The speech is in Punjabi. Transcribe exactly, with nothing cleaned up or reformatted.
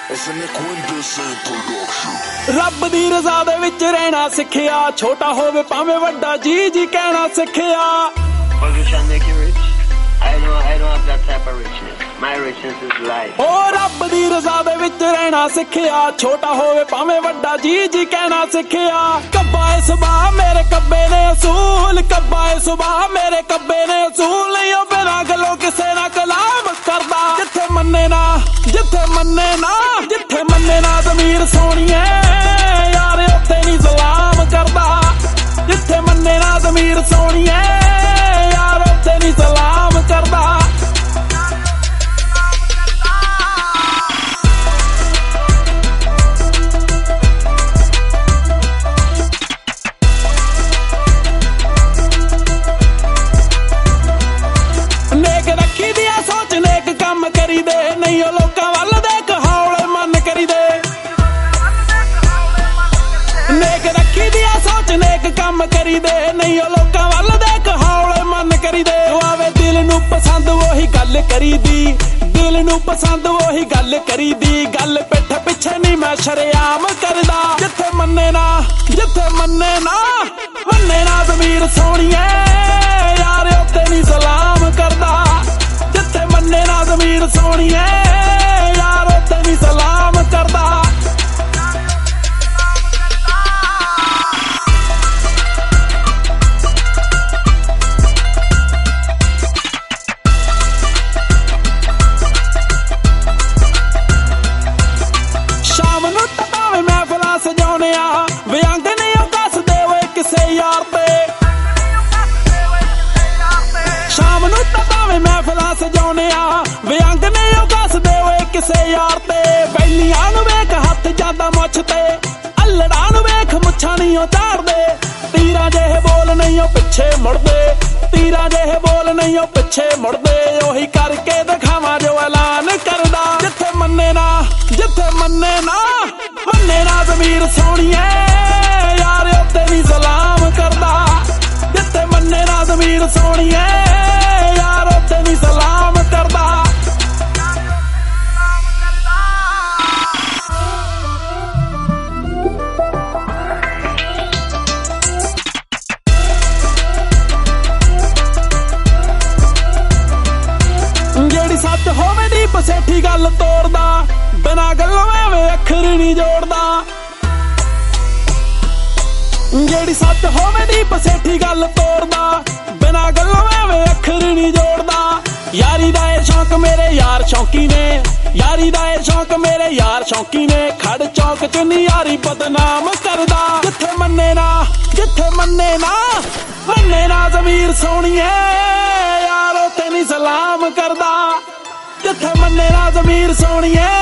ਰੱਬ ਦੀ ਰਜ਼ਾ ਦੇ ਵਿੱਚ ਰਹਿਣਾ ਸਿੱਖਿਆ, ਛੋਟਾ ਹੋਵੇ ਭਾਵੇਂ ਵੱਡਾ ਜੀ ਜੀ ਕਹਿਣਾ ਸਿੱਖਿਆ। ਓ ਰੱਬ ਦੀ ਰਜ਼ਾ ਦੇ ਵਿੱਚ ਰਹਿਣਾ ਸਿੱਖਿਆ, ਛੋਟਾ ਹੋਵੇ ਭਾਵੇਂ ਵੱਡਾ ਜੀ ਜੀ ਕਹਿਣਾ ਸਿੱਖਿਆ। ਕੱਬਾ ਏ ਸੁਭਾਅ ਮੇਰੇ ਕੱਬੇ ਨੇ ਅਸੂਲ, ਕੱਬਾ ਏ ਸੁਭਾਅ ਮੇਰੇ ਕੱਬੇ ਨੇ ਅਸੂਲ, ਨਹੀਂ ਉਹ ਬਿਨਾਂ ਗੱਲੋਂ ਕਿਸੇ ਨਾਲ ਕਲਾਮ ਕਰਦਾ। ਜਿੱਥੇ ਮੰਨੇ ਨਾ ਜਿੱਥੇ ਮੰਨੇ ਨਾ ਜਿੱਥੇ ਮੰਨੇ ਨਾ ਜ਼ਮੀਰ ਸੋਹਣੀਏ ਯਾਰ ਉੱਥੇ ਨੀ ਸਲਾਮ ਕਰਦਾ। ਜਿੱਥੇ ਮੰਨੇ ਨਾ ਜ਼ਮੀਰ ਸੋਹਣੀਏ ਯਾਰ ਉੱਥੇ ਨੀ ਸਲਾਮ ਕਰਦਾ। ਨੇਕ ਰੱਖੀ ਦੀ ਆ ਸੋਚ ਨੇਕ ਕੰਮ ਕਰੀ ਦੇ, ਨਹੀਂ ਉਹ ਲੋਕਾਂ ਵੱਲ ਦੇਖ ਹੌਲੇ ਮਨ ਕਰੀ ਦੇ। ਨੇਕ ਰੱਖੀ ਦੀ ਆ ਸੋਚ ਨੇਕ ਕੰਮ ਕਰੀ ਦੇ, ਨਹੀਂ ਉਹ ਲੋਕਾਂ ਵੱਲ ਦੇਖ ਹੌਲੇ ਮਨ ਕਰੀ ਦੇ। ਆਵੇ ਦਿਲ ਨੂੰ ਪਸੰਦ ਉਹੀ ਗੱਲ ਕਰੀਦੀ, ਦਿਲ ਨੂੰ ਪਸੰਦ ਉਹੀ ਗੱਲ ਕਰੀਦੀ, ਗੱਲ ਪਿੱਠ ਪਿੱਛੇ ਨਹੀਂ ਮੈਂ ਸ਼ਰੇਆਮ ਕਰਦਾ। ਜਿੱਥੇ ਮੰਨੇ ਨਾ ਜਿੱਥੇ ਮੰਨੇ ਨਾ ਮੰਨੇ ਨਾ ਜ਼ਮੀਰ ਸੋਹਣੀਏ ਯਾਰ ਉੱਥੇ ਨੀ ਸਲਾਮ ਕਰਦਾ। ਜਿੱਥੇ ਮੰਨੇ ਨਾ ਜ਼ਮੀਰ ਸੋਹਣੀਏ ਯਾਰ ਉੱਥੇ ਨੀ ਸਲਾਮ ਕਰਦਾ। ਸ਼ਾਮ ਨੂੰ ਤਾਂ ਭਾਵੇਂ ਮਹਿਫਲਾਂ ਸਜਾਉਣੇ ਆ, ਵਿਅੰਗ ਨਹੀਂ ਉਹ ਕੱਸਦੇ ਓਏ ਕਿਸੇ ਯਾਰ ਤੇ। ਸ਼ਾਮ ਨੂੰ ਤਾਂ ਭਾਵੇਂ ਮਹਿਫਲਾਂ ਸਜਾਉਣੇ ਆ, ਵਿਅੰਗ ਨਹੀਂ ਉਹ ਕੱਸਦੇ ਓਏ ਕਿਸੇ ਯਾਰ ਤੇ। ਬੈਲੀਆਂ ਨੂੰ ਵੇਖ ਹੱਥ ਜਾਂਦਾ ਮੁੱਛ ਤੇ, ਅੱਲੜਾਂ ਨੂੰ ਵੇਖ ਮੁੱਛਾਂ ਨਹੀਂ ਉਹ ਝਾੜਦੇ। ਤੀਰਾਂ ਜਿਹੇ ਬੋਲ ਨਹੀਂ ਉਹ ਪਿੱਛੇ ਮੁੜਦੇ, ਤੀਰਾਂ ਜਿਹੇ ਬੋਲ ਨਹੀਂ ਉਹ ਪਿੱਛੇ ਮੁੜਦੇ। ਉਹੀ ਕਰਕੇ ਦਿਖਾਵਾਂ ਜੋ ਐਲਾਨ ਕਰਦਾ। ਜਿੱਥੇ ਮੰਨੇ ਨਾ ਜਿੱਥੇ ਮੰਨੇ ਨਾ ਮੰਨੇ ਨਾ ਜ਼ਮੀਰ ਸੋਹਣੀਏ ਯਾਰ ਉੱਥੇ ਨੀ ਸਲਾਮ ਕਰਦਾ। ਜਿੱਥੇ ਮੰਨੇ ਨਾ ਜ਼ਮੀਰ ਸੋਹਣੀਏ ਯਾਰ ਉੱਥੇ ਨੀ ਸਲਾਮ ਕਰਦਾ। ਜਿਹੜੀ ਸੱਚ ਹੋਵੇ ਦੀਪ ਸੇਠੀ ਗੱਲ ਤੋੜਦਾ, ਬਿਨਾਂ ਗੱਲੋਂ ਐਵੇਂ ਅੱਖਰ ਨੀ ਜੋੜਦਾ। ਜਿਹੜੀ ਸੱਚ ਹੋਵੇ ਦੀਪ ਸੇਠੀ ਗੱਲ ਤੋੜਦਾ, ਬਿਨਾਂ ਗੱਲੋਂ ਐਵੇਂ ਅੱਖਰ ਨੀ ਜੋੜਦਾ। ਯਾਰੀ ਦਾ ਇਹ ਸ਼ੌਂਕ ਮੇਰੇ ਯਾਰ ਸ਼ੌਂਕੀ ਨੇ, ਯਾਰੀ ਦਾ ਇਹ ਸ਼ੌਂਕ ਮੇਰੇ ਯਾਰ ਸ਼ੌਂਕੀ ਨੇ। ਖੜ ਚੌਂਕ ਚ ਨੀ ਯਾਰੀ ਬਦਨਾਮ ਕਰਦਾ। ਜਿੱਥੇ ਮੰਨੇ ਨਾ ਜਿੱਥੇ ਮੰਨੇ ਨਾ ਮੰਨੇ ਨਾ ਜ਼ਮੀਰ ਸੋਹਣੀਏ ਯਾਰ ਉੱਥੇ ਨੀ ਸਲਾਮ ਕਰਦਾ। ਜਿੱਥੇ ਮੰਨੇ ਨਾ ਜ਼ਮੀਰ ਸੋਹਣੀਏ